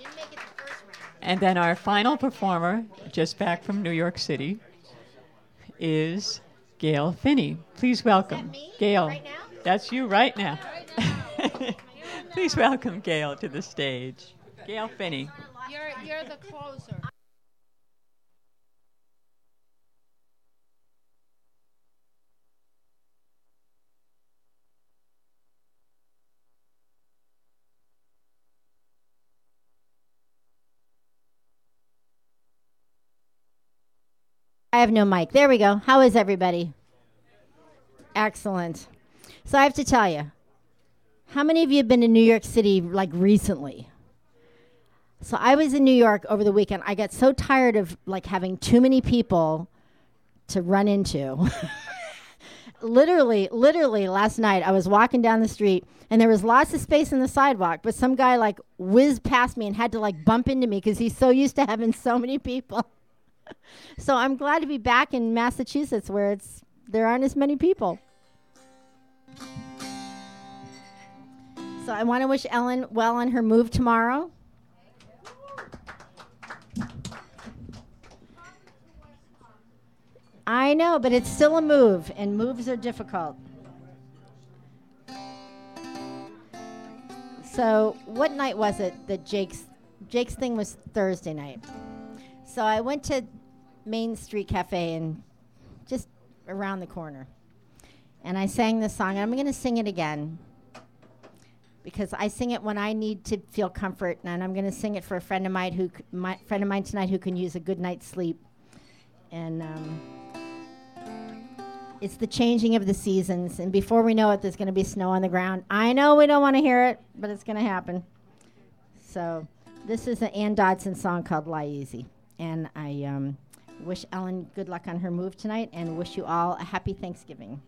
And then our final performer, just back from New York City, is Gail Finney. Please welcome Gail. Right now? That's you right now. Please welcome Gail to the stage. Gail Finney. You're the closer. I have no mic. There we go. How is everybody? Excellent. So I have to tell you, how many of you have been to New York City like recently? So I was in New York over the weekend. I got so tired of like having too many people to run into. literally last night I was walking down the street and there was lots of space in the sidewalk, but some guy like whizzed past me and had to like bump into me because he's so used to having so many people. So I'm glad to be back in Massachusetts where there aren't as many people. So I want to wish Ellen well on her move tomorrow. I know, but it's still a move, and moves are difficult. So what night was it that Jake's thing was Thursday night? So I went to Main Street Cafe and just around the corner. And I sang this song, and I'm going to sing it again because I sing it when I need to feel comfort, and I'm going to sing it for a friend of mine tonight who can use a good night's sleep. And it's the changing of the seasons, and before we know it, there's going to be snow on the ground. I know we don't want to hear it, but it's going to happen. So this is an Ann Dodson song called Lie Easy. And I wish Ellen good luck on her move tonight and wish you all a happy Thanksgiving.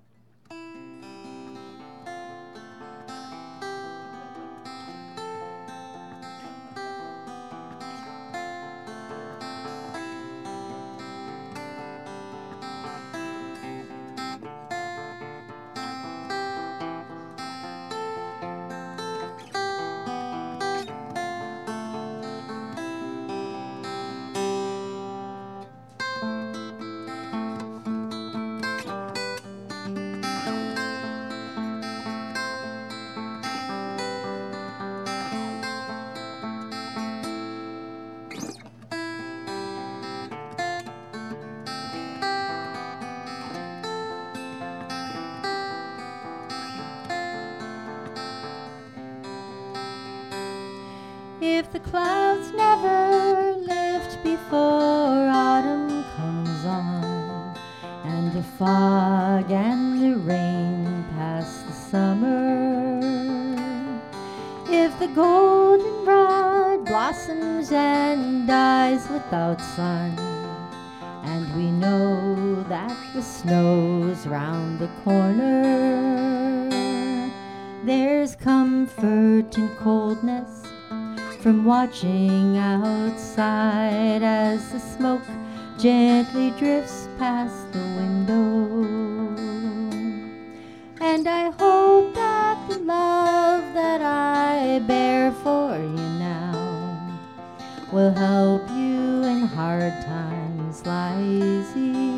If the clouds never lift before autumn comes on, and the fog and the rain pass the summer, if the goldenrod blossoms and dies without sun, and we know that the snow's round the corner, there's comfort in coldness from watching outside as the smoke gently drifts past the window. And I hope that the love that I bear for you now will help you in hard times lie easy.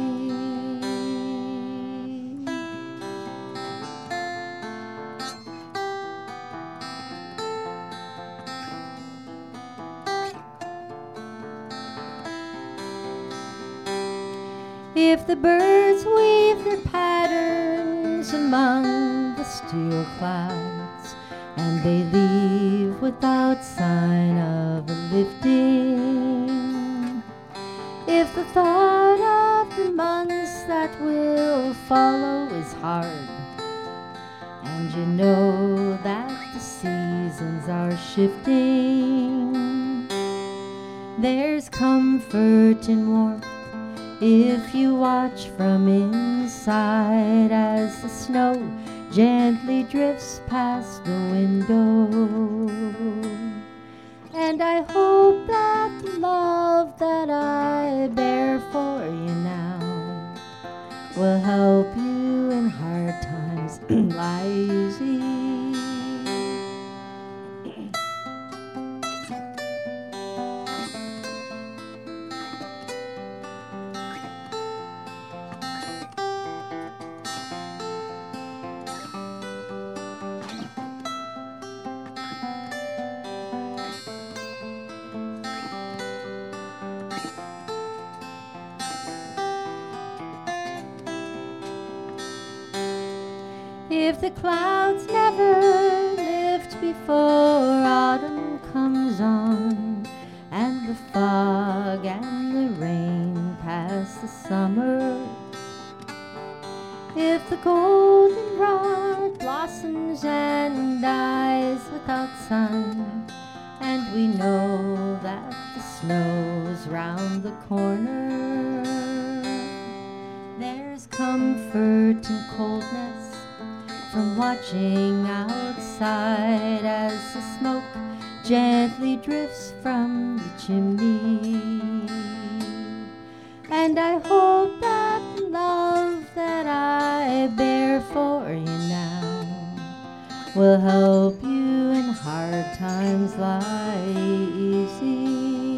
If the birds weave their patterns among the steel clouds, and they leave without sign of a lifting, if the thought of the months that will follow is hard, and you know that the seasons are shifting, there's comfort in warmth if you watch from inside as the snow gently drifts past the window. And I hope that the love that I bear for you now will help you in hard times lie easy. If the clouds never lift before autumn comes on, and the fog and the rain pass the summer, if the goldenrod blossoms and dies without sun, and we know that the snow's round the corner, there's comfort in coldness from watching outside as the smoke gently drifts from the chimney. And I hope that the love that I bear for you now will help you in hard times lie easy.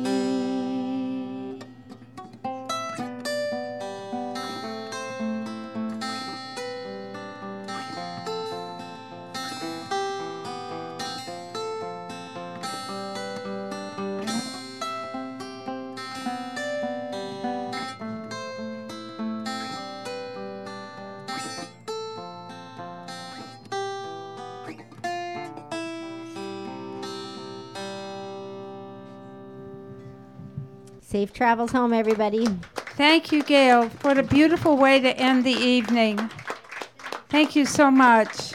Safe travels home, everybody. Thank you, Gail. What a beautiful way to end the evening. Thank you so much.